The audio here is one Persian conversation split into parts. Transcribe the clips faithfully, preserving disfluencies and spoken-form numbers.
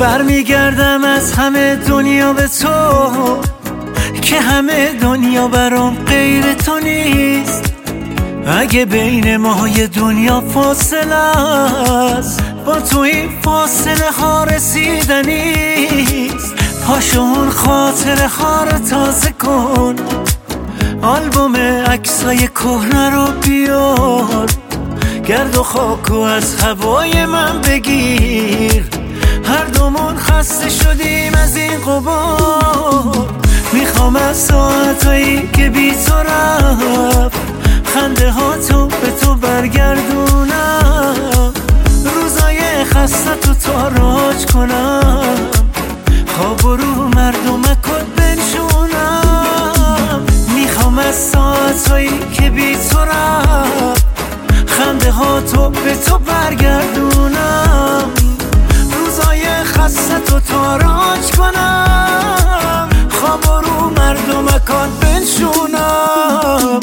برمیگردم از همه دنیا به تو که همه دنیا برام غیر تو نیست. اگه بین ما یه دنیا فاصله است، با تو این فاصله ها رسیدنیست. پاشو اون خاطره ها رو تازه کن، آلبوم عکسای کهنه رو بیار، گرد و خاکو از هوای من بگیر. هر دومون خسته شدیم از این غبار. میخوام از ساعتایی که بی تو رفت خنده ها تو به تو برگردونم، روزای خسته تو تاراج کنم، خواب و رو مردمکو بنشونم. میخوام از ساعتایی که بی تو رفت خنده ها تو به تو برگردونم، روزای خسته تو تاراج کنم، خواب و رو مردمکان بنشونم.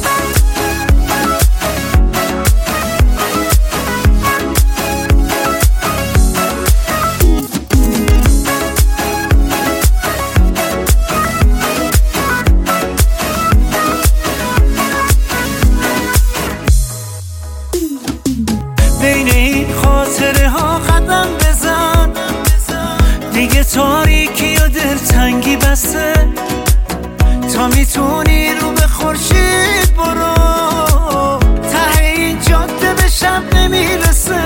بین این خاطره ها قدم بزن، دیگه تاریکی و دلتنگی بسته. تا میتونی رو به خورشید برو، ته این جاده به شب نمیرسه.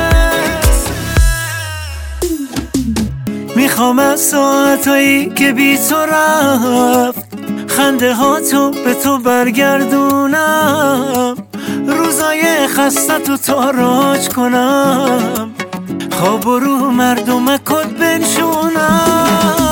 میخوام از ساعتایی که بی تو رفت خنده ها تو به تو برگردونم، روزای خسته تو تاراج کنم، خواب و رو مردمکت بنشونم.